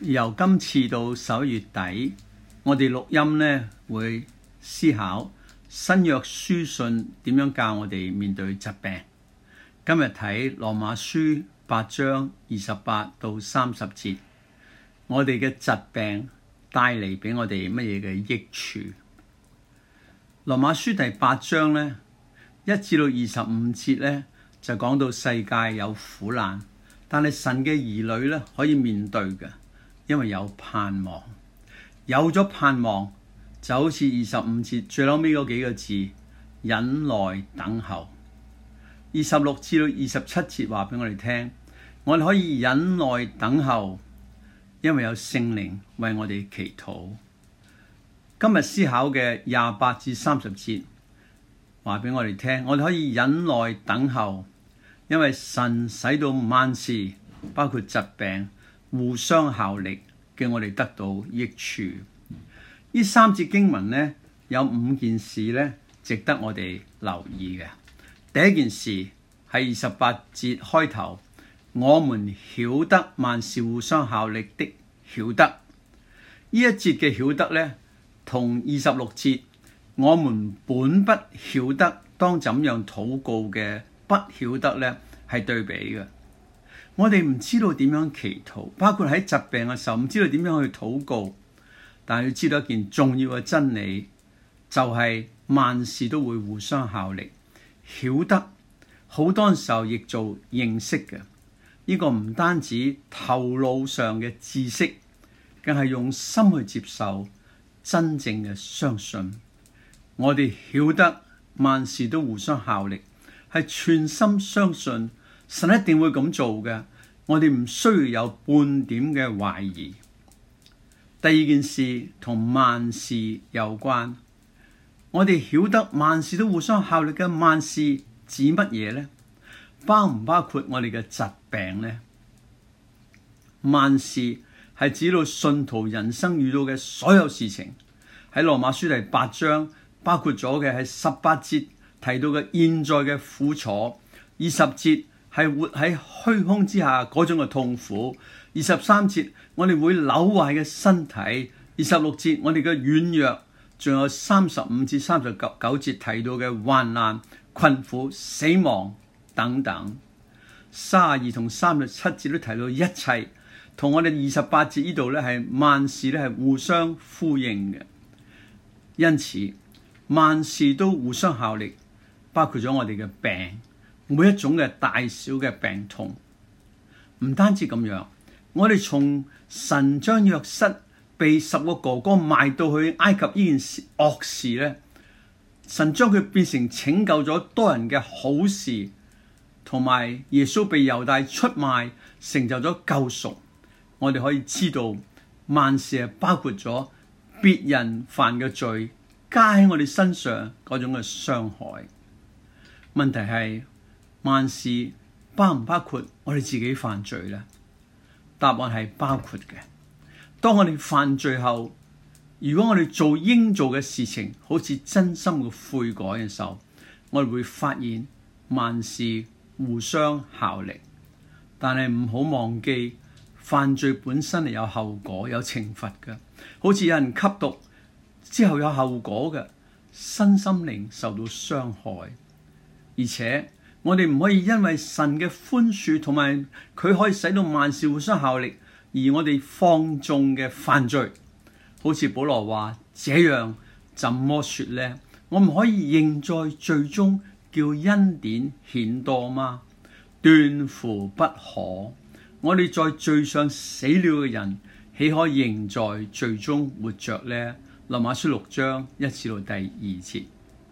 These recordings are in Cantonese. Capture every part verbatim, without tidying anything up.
由今次到十一月底，我哋錄音呢會思考新約書信點樣教我哋面對疾病。今日睇羅馬書八章二十八到三十節，我哋嘅疾病帶嚟俾我哋乜嘢嘅益處？羅馬書第八章呢，一至到二十五節呢，就講到世界有苦難，但係神嘅兒女呢可以面對嘅。因為有盼望，有咗盼望就好似二十五節最後尾嗰幾個字，忍耐等候。二十六至到二十七節話俾我哋聽，我哋可以忍耐等候，因為有聖靈為我哋祈禱。今日思考嘅廿八至三十節話俾我哋聽，我哋可以忍耐等候，因為神使到萬事包括疾病互相效力，叫我哋得到益處。呢三節經文呢，有五件事呢值得我哋留意嘅。第一件事係二十八節開頭，我們曉得萬事互相效力的曉得。呢一節嘅曉得呢，同二十六節我們本不曉得當怎樣禱告嘅不曉得呢，係對比嘅。我哋唔知道點樣祈禱，包括喺疾病嘅時候唔知道點樣去禱告，但係要知道一件重要嘅真理，就係萬事都會互相效力。曉得好多時候亦做認識嘅，呢個唔單止頭腦上嘅知識，更係用心去接受真正嘅相信。我哋曉得萬事都互相效力，係全心相信神一定會咁做嘅，我哋唔需要有半點嘅懷疑。第二件事同萬事有關，我哋曉得萬事都互相效力嘅萬事指乜嘢呢？包唔包括我哋嘅疾病呢？萬事係指到信徒人生遇到嘅所有事情。喺羅馬書第八章包括咗嘅係十八節提到嘅現在嘅苦楚，二十節係活喺虛空之下嗰種嘅痛苦，二十三節我哋會朽壞嘅身體，二十六節我哋嘅軟弱，仲有三十五至三十九節提到嘅患難、困苦、死亡等等。三十二同三十七節都提到一切，同我哋二十八節呢度咧係萬事咧係互相呼應嘅。因此萬事都互相效力，包括咗我哋嘅病。每一種嘅大小嘅病痛，唔單止咁樣，我哋從神將約瑟被十個哥哥賣到去埃及呢件事惡事咧，神將佢變成拯救咗多人嘅好事，同埋耶穌被猶大出賣，成就咗救贖。我哋可以知道萬事係包括咗別人犯嘅罪加喺我哋身上嗰種嘅傷害。問題係，萬事包唔包括我哋自己犯罪呢？答案係包括嘅。當我哋犯罪後，如果我哋做應做嘅事情，好似真心嘅悔改嘅時候，我哋會發現萬事互相效力。但係唔好忘記，犯罪本身係有後果、有懲罰嘅。好似有人吸毒之後有後果嘅，身心靈受到傷害，而且我哋唔可以因為神嘅寬恕同埋佢可以使到萬事互相效力，而我哋放縱嘅犯罪。好似保羅話：這樣怎麼說呢？我唔可以仍在罪中叫恩典顯多嗎？斷乎不可。我哋在罪上死了嘅人，豈可仍在罪中活着呢？羅馬書六章一至到第二節。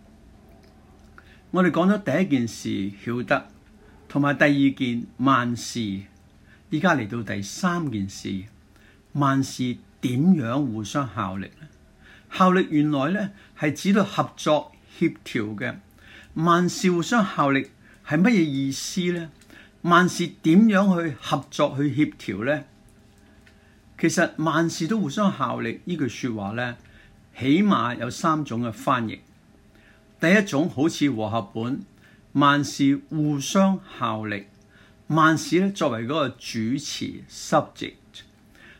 我哋講咗第一件事曉得，同埋第二件萬事，依家嚟到第三件事，萬事點樣互相效力呢？效力原來呢係指到合作協調嘅。萬事互相效力係乜嘢意思呢？萬事點樣去合作去協調呢？其實萬事都互相效力呢句說話呢，起碼有三種嘅翻譯。第一種好似和合本，萬事互相效力，萬事咧作為嗰個主詞 subject。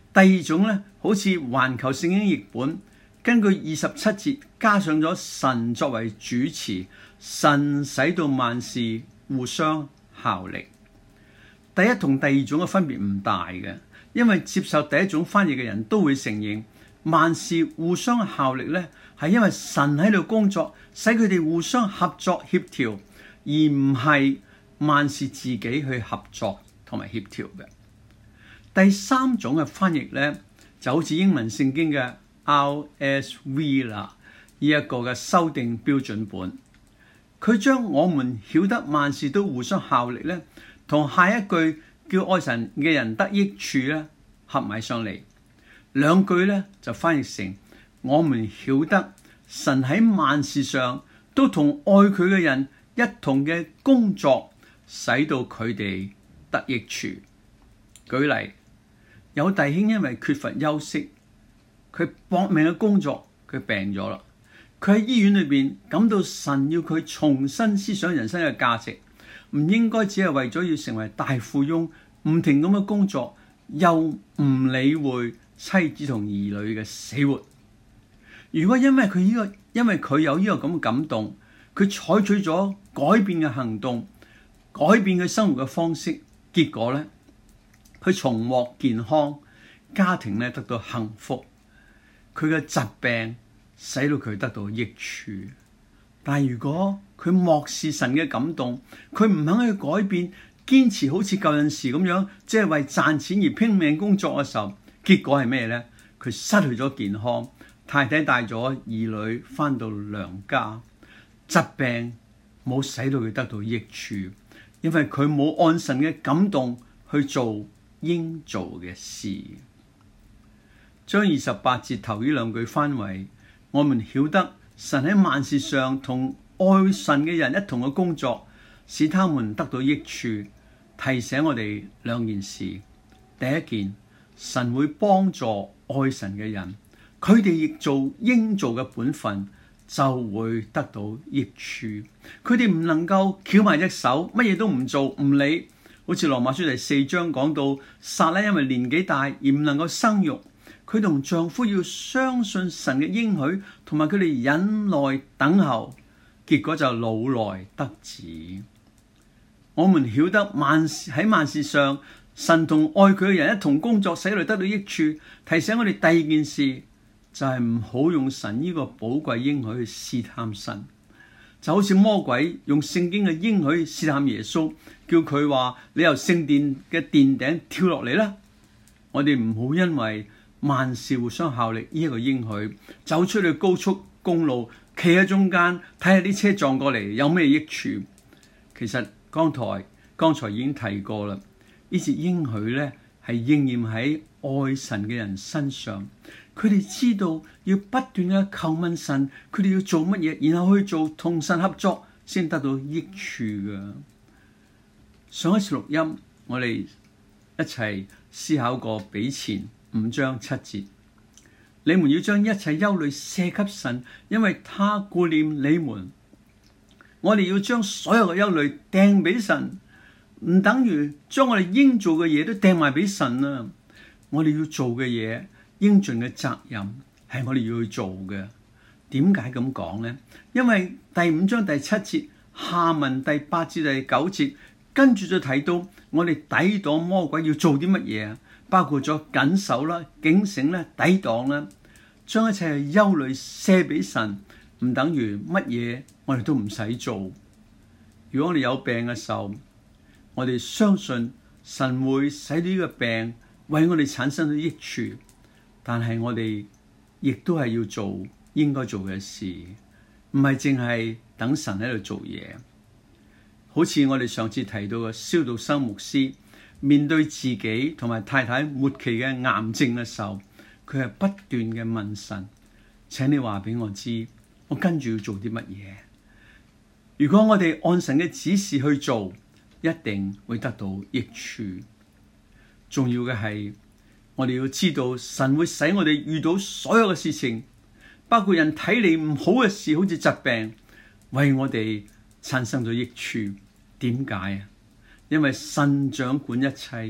第二種咧，好似環球聖經譯本，根據二十七節加上咗神作為主詞，神使到萬事互相效力。第一同第二種嘅分別唔大嘅，因為接受第一種翻譯嘅人都會承認萬事互相效力咧，係因為神喺度工作，使佢哋互相合作協調，而唔係萬事自己去合作同埋協調嘅。第三種嘅翻譯咧，就好似英文聖經嘅 R S V 啦，呢一個嘅修訂標準本，佢將我們曉得萬事都互相效力咧，同下一句叫愛神嘅人得益處咧合埋上嚟，兩句咧就翻譯成我們曉得神喺萬事上都同愛佢嘅人一同嘅工作，使到佢哋得益處。舉例，有弟兄因為缺乏休息，佢搏命嘅工作，佢病咗啦。佢喺醫院裏邊感到神要佢重新思想人生嘅價值，唔應該只係為咗要成為大富翁，唔停咁嘅工作，又唔理會妻子同兒女嘅死活。如果因為佢呢個，因為佢有呢個咁嘅感動，佢採取咗改變嘅行動，改變佢生活嘅方式，結果咧，佢重獲健康，家庭咧得到幸福，佢嘅疾病使到佢得到益處。但係如果佢漠視神嘅感動，佢唔肯去改變，堅持好似舊陣時咁樣，即係為賺錢而拼命工作嘅時候，結果係咩咧？佢失去咗健康，太太帶咗兒女翻到娘家，疾病冇使到佢得到益處，因為佢冇按神嘅感動去做應做嘅事。將二十八節頭呢兩句翻為：我們曉得神喺萬事上同愛神嘅人一同嘅工作，使他們得到益處。提醒我哋兩件事：第一件，神會幫助愛神嘅人，佢哋亦做應做嘅本分，就會得到益處。佢哋唔能夠翹埋隻手，乜嘢都唔做唔理。好似羅馬書第四章講到，撒拉因為年紀大而唔能夠生育，佢同丈夫要相信神嘅應許，同埋佢哋忍耐等候，結果就老來得子。我們曉得萬事喺萬事上，神同愛佢嘅人一同工作，使佢哋得到益處。提醒我哋第二件事就係唔好用神呢個寶貴應許去試探神，就好似魔鬼用聖經嘅應許試探耶穌，叫佢話你由聖殿嘅殿頂跳落嚟啦。我哋唔好因為萬事互相效力呢一個應許，走出去高速公路，企喺中間睇下啲車撞過嚟有咩益處。其實剛才剛才已經提過啦，呢節應許咧係應驗喺愛神嘅人身上。佢哋知道要不斷嘅求問神，佢哋要做乜嘢，然後去做，同神合作，先得到益處噶。上一次錄音，我哋一齊思考過彼前五章七節，你們要將一切憂慮卸給神，因為他顧念你們。我哋要將所有嘅憂慮掟俾神，唔等於將我哋應做嘅嘢都掟埋俾神啊！我哋要做嘅嘢，應盡嘅責任係我哋要去做嘅。點解咁講呢？因為第五章第七節下文第八至第九節，跟住就睇到我哋抵擋魔鬼要做啲乜嘢啊？包括咗謹守啦、警醒啦、抵擋啦，將一切憂慮卸俾神，唔等於乜嘢我哋都唔使做。如果我哋有病嘅時候，我哋相信神會使到呢個病為我哋產生到益處，但係我哋亦都係要做應該做嘅事，唔係淨係等神喺度做嘢。好似我哋上次提到嘅蕭道生牧師，面對自己同埋太太末期嘅癌症嘅時候，佢係不斷嘅問神，請你話俾我知，我跟住要做啲乜嘢？如果我哋按神嘅指示去做，一定會得到益處。重要嘅係，我哋要知道神會使我哋遇到所有嘅事情，包括人睇你唔好嘅事，好似疾病，為我哋產生咗益處。點解啊？因為神掌管一切，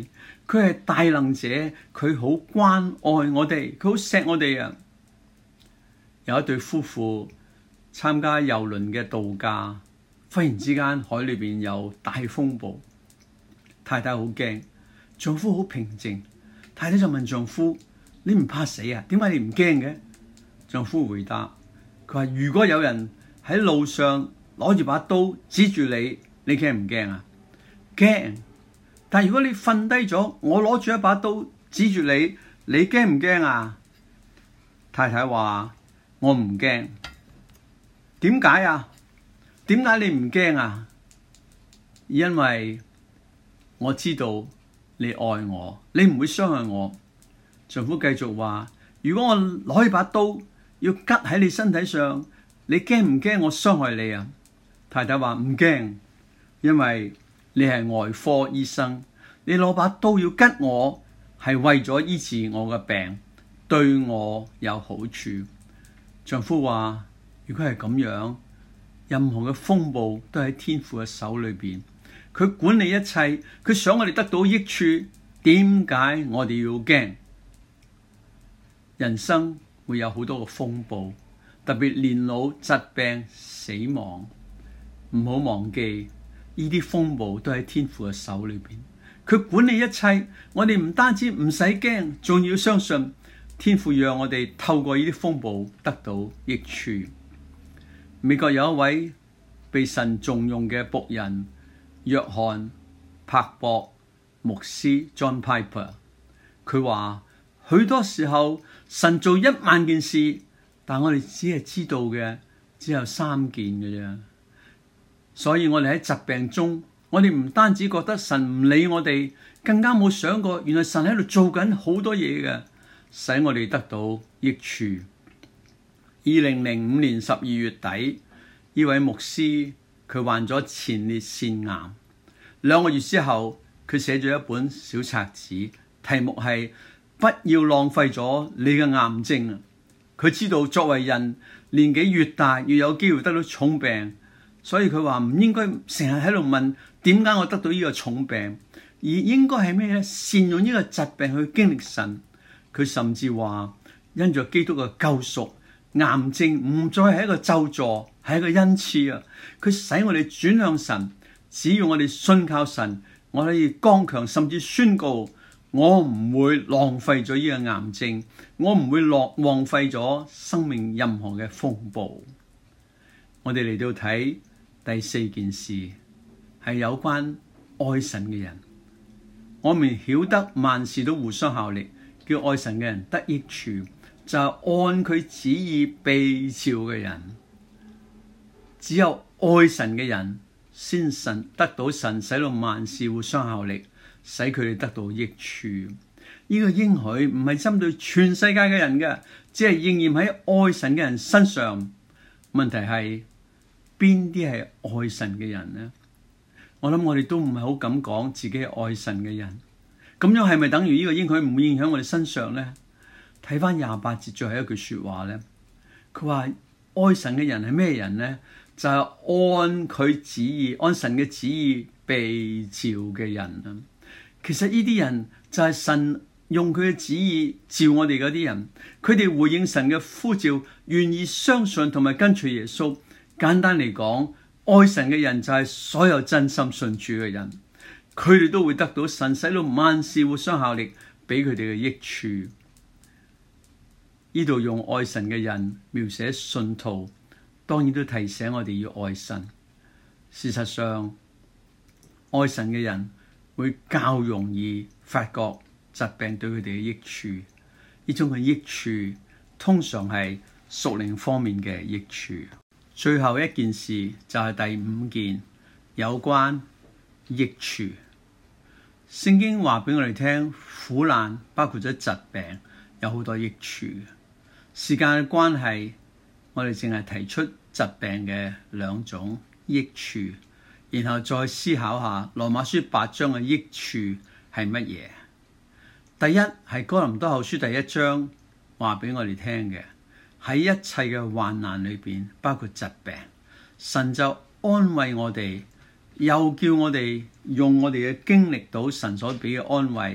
佢係大能者，佢好關愛我哋，佢好錫我哋啊！有一對夫婦參加郵輪嘅度假，忽然之間海裏邊有大風暴，太太好驚，丈夫好平靜。太太就問丈夫：你唔怕死啊？點解你唔驚嘅？丈夫回答：佢話如果有人喺路上攞住把刀指住你，你驚唔驚啊？驚！但如果你瞓低咗，我攞住一把刀指住你，你驚唔驚啊？太太話：我唔驚。點解啊？點解你唔驚啊？因為我知道你愛我，你唔會傷害我。丈夫繼續話：如果我攞起把刀要拮喺你身體上，你驚唔驚我傷害你啊？太太話：唔驚，因為你係外科醫生，你攞把刀要拮我，係為咗醫治我嘅病，對我有好處。丈夫話：如果係咁樣，任何嘅風暴都喺天父嘅手裏邊，佢管理一切，佢想我哋得到益處，點解我哋要驚？人生會有好多個風暴，特別年老、疾病、死亡，唔好忘記呢啲風暴都喺天父嘅手裏邊，佢管理一切，我哋唔單止唔使驚，仲要相信天父讓我哋透過呢啲風暴得到益處。美國有一位被神重用嘅僕人約翰柏博牧師 John Piper， 佢話許多時候神做一萬件事，但我哋只係知道嘅只有三件嘅啫。所以我哋喺疾病中，我哋唔單止覺得神唔理我哋，更加冇想過原來神喺度做緊好多嘢嘅，使我哋得到益處。二零零五年十二月底，呢位牧師佢患咗前列腺癌，兩個月之後佢寫咗一本小冊子，題目係不要浪費咗你嘅癌症啊！佢知道作為人年紀越大越有機會得到重病，所以佢話唔應該成日喺度問點解我得到呢個重病，而應該係咩咧？善用呢個疾病去經歷神。佢甚至話因着基督嘅救贖，癌症唔再係一個咒詛，係一個恩賜啊！佢使我哋轉向神，只要我哋信靠神，我可以剛強，甚至宣告我唔會浪費咗呢個癌症，我唔會浪浪費咗生命任何嘅風暴。我哋嚟到睇第四件事，係有關愛神嘅人。我們曉得萬事都互相效力，叫愛神嘅人得益處，就係按佢旨意被召嘅人。只有愛神嘅人先神得到神使到萬事互相效力，使佢哋得到益處。呢、這個應許唔係針對全世界嘅人嘅，只係應驗喺愛神嘅人身上。問題係邊啲係愛神嘅人呢？我諗我哋都唔係好敢講自己係愛神嘅人。咁樣係咪等於呢個應許唔會影響我哋身上呢？睇翻廿八節最後一句說話呢，佢話愛神嘅人係咩人呢？就係、是、按佢旨意，按神嘅旨意被召嘅人啊！其實呢啲人就係神用佢嘅旨意召我哋嗰啲人，佢哋回應神嘅呼召，願意相信同埋跟隨耶穌。簡單嚟講，愛神嘅人就係所有真心信主嘅人，佢哋都會得到神使到萬事互相效力，俾佢哋嘅益處。呢度用愛神嘅人描寫信徒，當然都提醒我哋要愛神。事實上，愛神嘅人會較容易發覺疾病對佢哋嘅益處。呢種嘅益處通常係屬靈方面嘅益處。最後一件事就係第五件，有關益處。聖經話俾我哋聽，苦難包括咗疾病，有好多益處。時間嘅關係，我哋淨係提出疾病嘅兩種益處，然後再思考下羅馬書八章嘅益處係乜嘢。第一係哥林多後書第一章話俾我哋聽嘅，喺一切嘅患難裏邊，包括疾病，神就安慰我哋，又叫我哋用我哋嘅經歷到神所俾嘅安慰，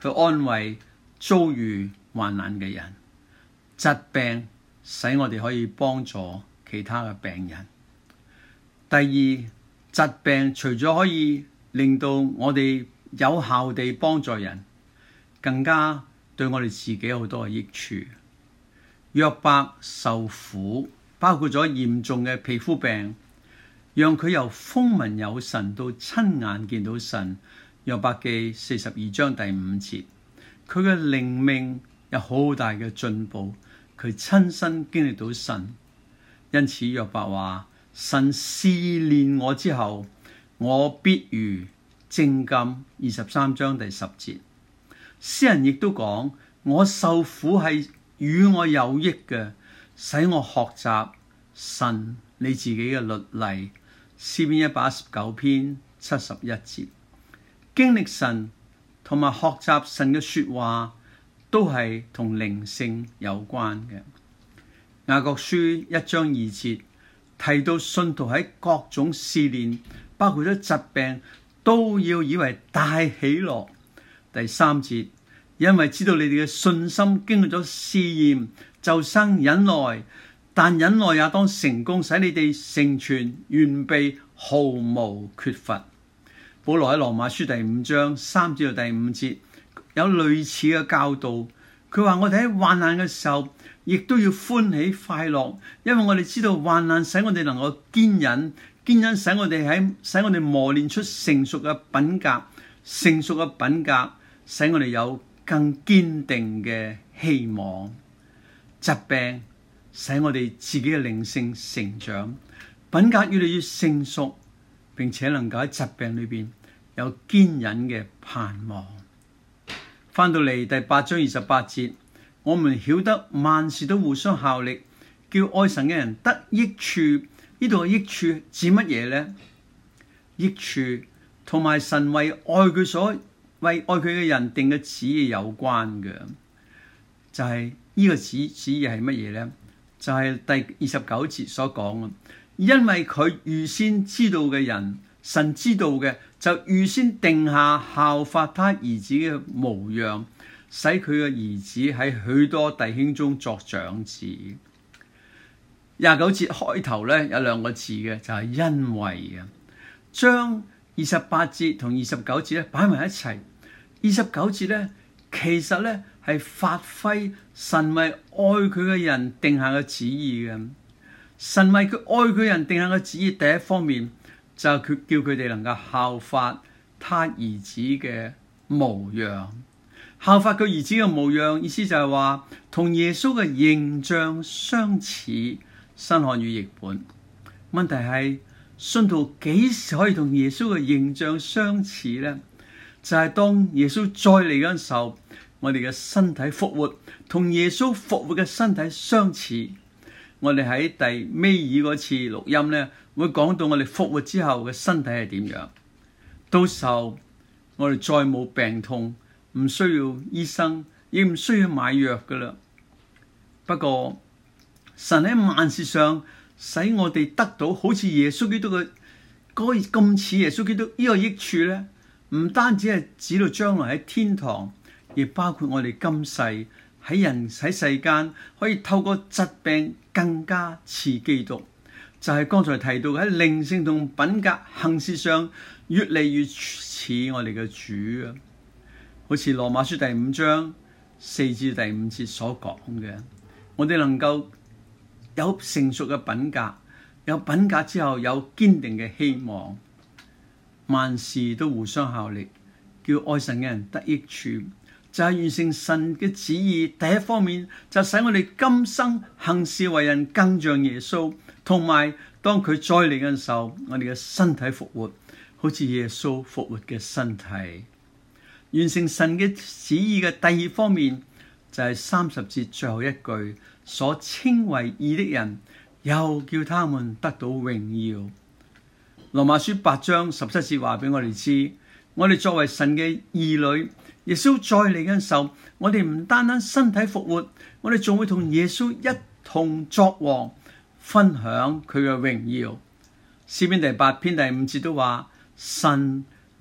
去安慰遭遇患難嘅人。疾病使我哋可以幫助其他嘅病人。第二，疾病除咗可以令到我哋有效地幫助人，更加對我哋自己好多嘅益處。約伯受苦，包括咗嚴重嘅皮膚病，讓佢由風聞有神到親眼見到神。約伯記四十二章第五節，佢嘅靈命有好大嘅進步，佢親身經歷到神。因此約伯話：神試煉我之後，我必如精金。二十三章第十節，詩人亦都講：我受苦係與我有益嘅，使我學習神你自己嘅律例。詩篇一百一十九篇七十一節，經歷神同埋學習神嘅說話，都係同靈性有關嘅。雅各書一章二節提到信徒喺各種試煉，包括咗疾病，都要以為大喜樂。第三節，因為知道你哋嘅信心經歷咗試驗，就生忍耐，但忍耐也當成功，使你哋成全完備，毫無缺乏。保羅喺羅馬書第五章三至到第五節有類似嘅教導。佢話我哋喺患難嘅時候，亦都要歡喜快樂，因為我哋知道患難使我哋能夠堅忍，堅忍使我哋喺使我哋磨練出成熟嘅品格，成熟嘅品格使我哋有更堅定嘅希望。疾病使我哋自己嘅靈性成長，品格越嚟越成熟，並且能夠喺疾病裏邊有堅忍嘅盼望。翻到嚟第八章二十八節，我們曉得萬事都互相效力，叫愛神嘅人得益處。呢度嘅益處指乜嘢呢？益處同埋神為愛佢所為愛佢嘅人定嘅旨意有關嘅，就係、是、呢個旨旨意係乜嘢呢？就係、是、第二十九節所講嘅，因為佢預先知道嘅人，神知道嘅就預先定下效法他兒子嘅模樣，使佢嘅兒子喺許多弟兄中作長子。廿九節開頭咧有兩個字嘅，就係、是、因為啊，將二十八節同二十九節咧擺埋一齊。二十九節咧其實咧係發揮神為愛佢嘅人定下嘅旨意嘅。神為佢愛佢人定下嘅旨意，第一方面就係佢叫佢哋能夠效法他兒子嘅模樣。效法佢兒子嘅模樣，意思就係話同耶穌嘅形象相似。新漢語譯本。問題係信徒幾時可以同耶穌嘅形象相似呢？就係、是、當耶穌再嚟嗰陣時候，我哋嘅身體復活，同耶穌復活嘅身體相似。我哋喺第尾二嗰次錄音呢，會講到我哋復活之後嘅身體係點樣。到時候我哋再冇病痛，唔需要醫生，亦唔需要買藥噶啦。不過神喺萬事上使我哋得到好似耶穌基督嘅嗰咁似耶穌基督呢個益處咧，唔單止係指到將來喺天堂，亦包括我哋今世喺人喺世間可以透過疾病更加似基督。就係、是、剛才提到喺靈性同品格行事上越嚟越似我哋嘅主啊！好似羅馬書第五章四至第五節所講嘅，我哋能夠有成熟嘅品格，有品格之後有堅定嘅希望，萬事都互相效力，叫愛神嘅人得益處，就係、是、完成神嘅旨意。第一方面就使我哋今生行事為人更像耶穌，同埋當佢再嚟嘅時候，我哋嘅身體復活，好似耶穌復活嘅身體。完成神嘅旨意嘅第二方面就係、是、三十節最後一句，所稱為義的人，又叫他們得到榮耀。羅馬書八章十七節話俾我哋知，我哋作為神嘅兒女，耶穌再嚟嘅時候，我哋唔單單身體復活，我哋仲會同耶穌一同作王，分享佢嘅榮耀。詩篇第八篇第五節都話，神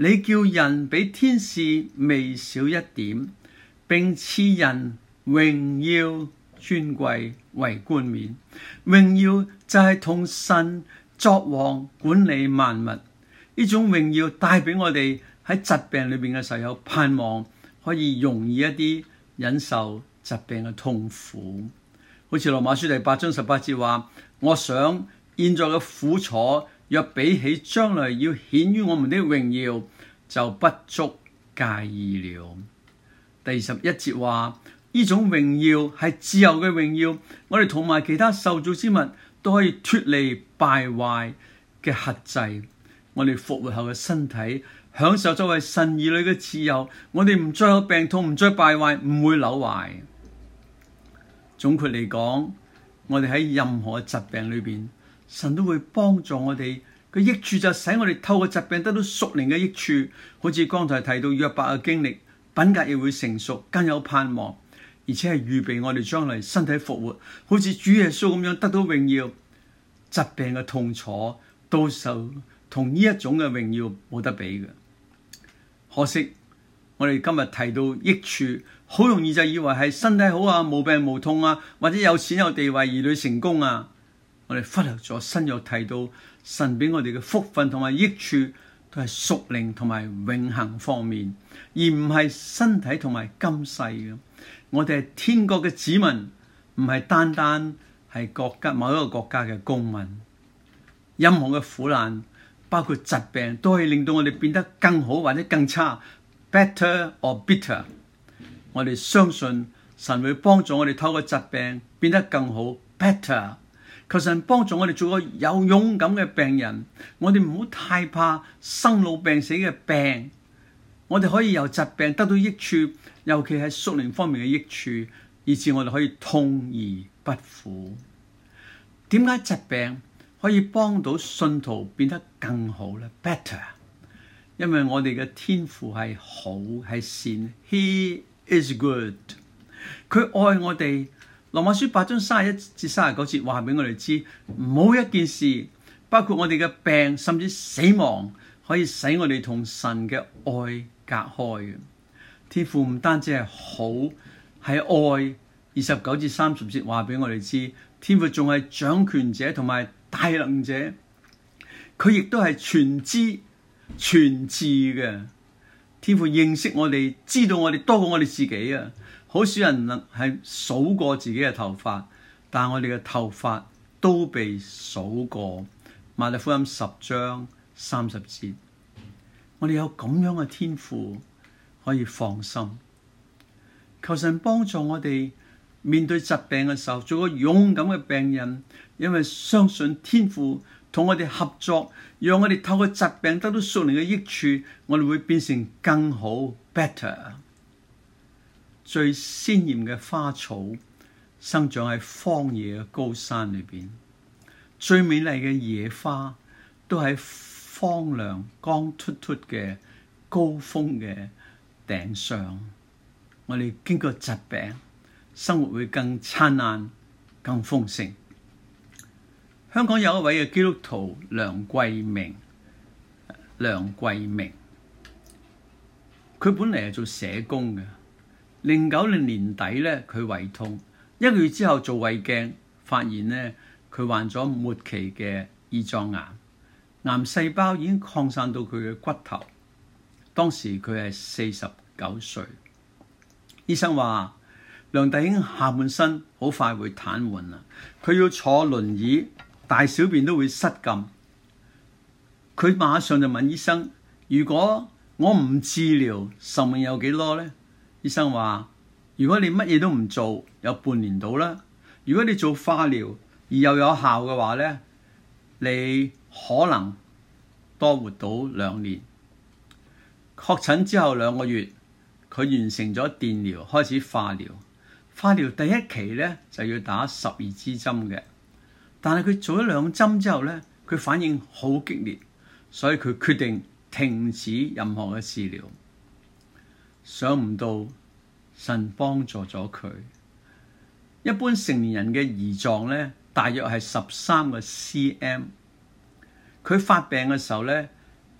你叫人比天使微小一點，並賜人榮耀尊貴為冠冕。榮耀就係同神作王管理萬物，呢種榮耀帶俾我哋喺疾病裏邊嘅時候有盼望，可以容易一啲忍受疾病嘅痛苦。好似羅馬書第八章十八節話，我想現在嘅苦楚若比起將來要顯於我們的榮耀，就不足介意了。第二十一節話，呢種榮耀係自由嘅榮耀，我哋同埋其他受造之物都可以脫離敗壞嘅轄制。我哋復活後嘅身體享受作為神兒女嘅自由，我哋唔再有病痛，唔再敗壞，唔會朽壞。總括嚟講，我哋喺任何疾病裏邊，神都會幫助我哋。個益處就使我哋透過疾病得到屬靈嘅益處，好似剛才提到約伯嘅經歷，品格亦會成熟，更有盼望，而且係預備我哋將來身體復活，好似主耶穌咁樣得到榮耀。疾病嘅痛楚，到時候同呢一種嘅榮耀冇得比嘅。可惜我哋今日提到益處，好容易就以為係身體好啊，無病無痛啊，或者有錢有地位，兒女成功啊。我哋忽略咗新約提到神俾我哋嘅福分同埋益處都係屬靈同埋永恆方面，而唔係身體同埋今世嘅。我哋係天國嘅子民，唔係單單係國家某一個國家嘅公民。任何嘅苦難，包括疾病，都可以令到我哋變得更好或者更差 ，better or bitter。我哋相信神會幫助我哋透過疾病變得更好 ，better。求神幫助我哋做個有勇敢嘅病人，我哋唔好太怕生老病死嘅病，我哋可以由疾病得到益處，尤其係屬靈方面嘅益處，以致我哋可以痛而不苦。點解疾病可以幫到信徒變得更好呢？ Better， 因為我哋嘅天父係好係善 ，He is good， 佢愛我哋。羅馬書八章三十一至三十九節話俾我哋知，冇一件事，包括我哋嘅病甚至死亡，可以使我哋同神嘅愛隔開嘅。天父唔單止係好，係愛。二十九至三十節話俾我哋知，天父仲係掌權者同埋大能者，佢亦都係全知全智嘅。天父認識我哋，知道我哋多過我哋自己啊！好少人能係數過自己嘅頭髮，但係我哋嘅頭髮都被數過。馬太福音十章三十節，我哋有咁樣嘅天父，可以放心。求神幫助我哋面對疾病嘅時候，做個勇敢嘅病人，因為相信天父同我哋合作，讓我哋透過疾病得到屬靈嘅益處，我哋會變成更好 better。最鮮豔嘅花草生長喺荒野嘅高山裏邊，最美麗嘅野花都喺荒涼光禿禿嘅高峰嘅頂上。我哋經過疾病，生活會更燦爛、更豐盛。香港有一位嘅基督徒梁桂明，梁桂明，佢本嚟係做社工嘅。零九年年底咧，佢胃痛，一個月之後做胃鏡，發現咧佢患咗末期嘅胰臟癌，癌細胞已經擴散到佢嘅骨頭。當時佢係四十九歲，醫生話梁弟兄下半身好快會癱瘓啦，佢要坐輪椅，大小便都會失禁。佢馬上就問醫生：如果我唔治療，壽命有幾多呢？醫生話：如果你乜嘢都唔做，有半年到啦；如果你做化療而又有效嘅話咧，你可能多活到兩年。確診之後兩個月，佢完成咗電療，開始化療。化療第一期咧就要打十二支針嘅，但係佢做咗兩針之後咧，佢反應好激烈，所以佢決定停止任何嘅治療。想唔到神幫助咗佢。一般成年人嘅胰臟咧，大約係十三個 cm。佢發病嘅時候咧，胰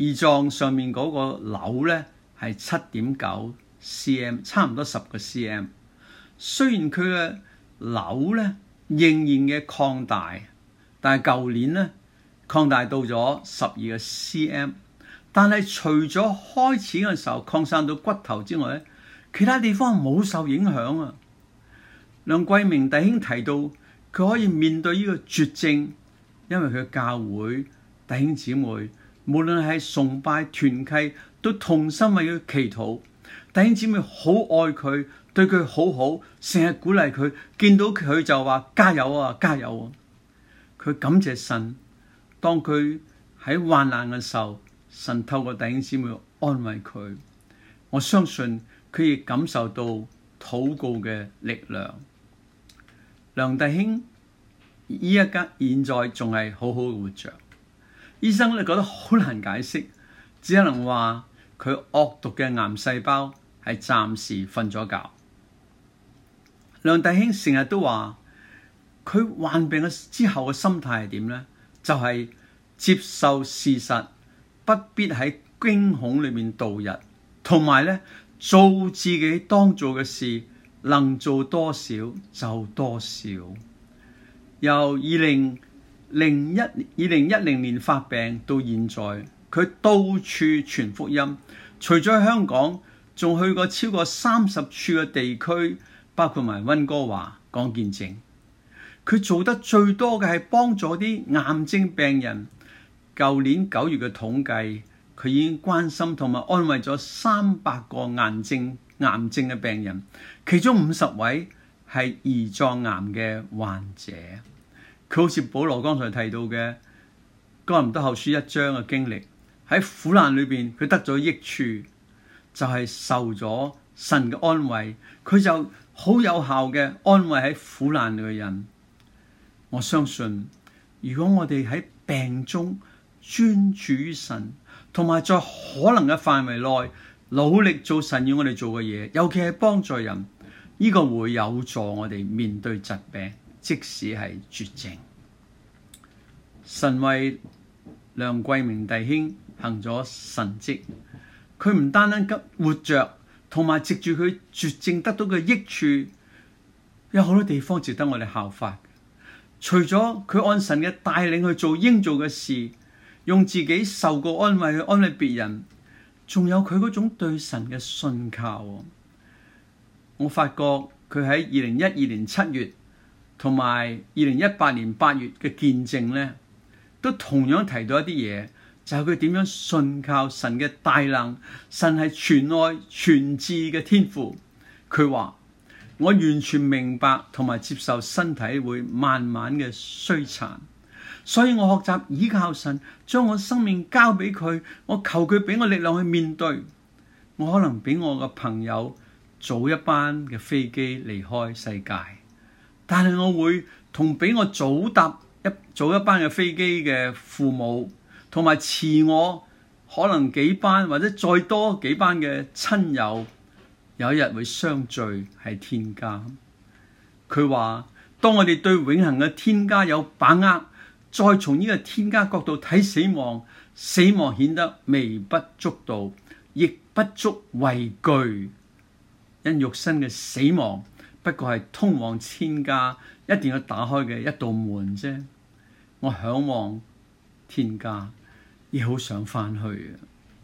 胰臟上面嗰個瘤咧係七點九 cm， 差唔多十個 cm。雖然佢嘅瘤咧仍然嘅擴大，但係舊年咧擴大到咗十二個 cm。但係除咗開始嘅時候擴散到骨頭之外咧，其他地方冇受影響啊。梁桂明弟兄提到佢可以面對呢個絕症，因為佢教會弟兄姊妹無論係崇拜團契都同心為佢祈禱，弟兄姊妹好愛佢，對佢好好，成日鼓勵佢，見到佢就話加油啊加油啊。佢感謝神，當佢喺患難嘅時候，神透過弟兄姊妹安慰佢。我相信佢亦感受到禱告嘅力量。梁弟兄依一家現在仲係好好活着，醫生咧覺得好難解釋，只可能話佢惡毒嘅癌細胞係暫時瞓咗覺。梁弟兄成日都話佢患病嘅之後嘅心態係點呢？就係、是、接受事實，不必喺驚恐裏面度日，同埋咧做自己當做嘅事，能做多少就多少。由二零零一二零一零年發病到現在，佢到處傳福音，除咗喺香港，仲去過超過三十處嘅地區，包括埋溫哥華講見證。佢做得最多嘅係幫助啲癌症病人。舊年九月嘅統計，佢已經關心同埋安慰咗三百個癌症癌症嘅病人，其中五十位係胰臟癌嘅患者。佢好似保羅剛才提到嘅哥林多後書一章嘅經歷，喺苦難裏邊佢得咗益處，就係、是、受咗神嘅安慰，佢就好有效嘅安慰喺苦難裏嘅人。我相信如果我哋喺病中專注於神，同埋在可能嘅範圍內努力做神要我哋做嘅嘢，尤其係幫助人，呢、這個會有助我哋面對疾病，即使係絕症。神為梁桂明弟兄行咗神蹟，佢唔單單急活着，同埋藉住佢絕症得到嘅益處，有好多地方值得我哋效法。除咗佢按神嘅帶領去做應做嘅事，用自己受過安慰去安慰別人，仲有佢嗰種對神嘅信靠。我發覺佢喺二零一二年七月同埋二零一八年八月嘅見證咧，都同樣提到一啲嘢，就係佢點樣信靠神嘅大能。神係全愛全智嘅天父。佢話我完全明白同埋接受身體會慢慢嘅衰殘，所以我學習倚靠神，將我生命交俾佢。我求佢俾我力量去面對。我可能比我嘅朋友早一班嘅飛機離開世界，但係我會同比我早搭一早一班嘅飛機嘅父母，同埋遲我可能幾班或者再多幾班嘅親友，有一日會相聚喺天家。佢話當我哋對永恆嘅天家有把握，再從呢個天家角度睇死亡，死亡顯得微不足道，亦不足畏懼。因肉身嘅死亡不過係通往天家一定要打開嘅一道門啫。我向往天家，亦好想翻去。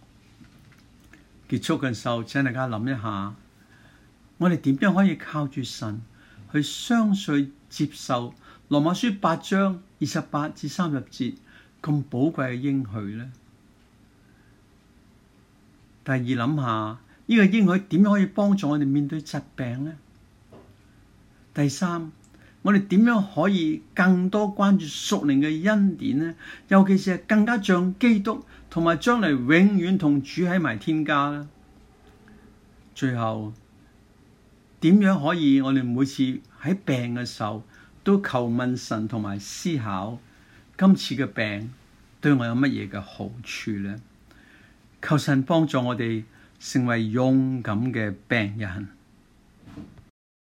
結束嘅時候，請大家諗一下，我哋點樣可以靠住神去相信接受羅馬書八章二十八至三十節咁寶貴嘅應許呢？第二，諗下呢個應許點樣可以幫助我哋面對疾病呢？第三，我哋點樣可以更多關注屬靈嘅恩典呢？尤其是係更加像基督，同埋將來永遠同主喺埋天家呢？最後，點樣可以我哋每次喺病嘅時候都求問神，同埋思考今次嘅病對我有乜嘢嘅好處呢？求神幫助我哋成為勇敢嘅病人。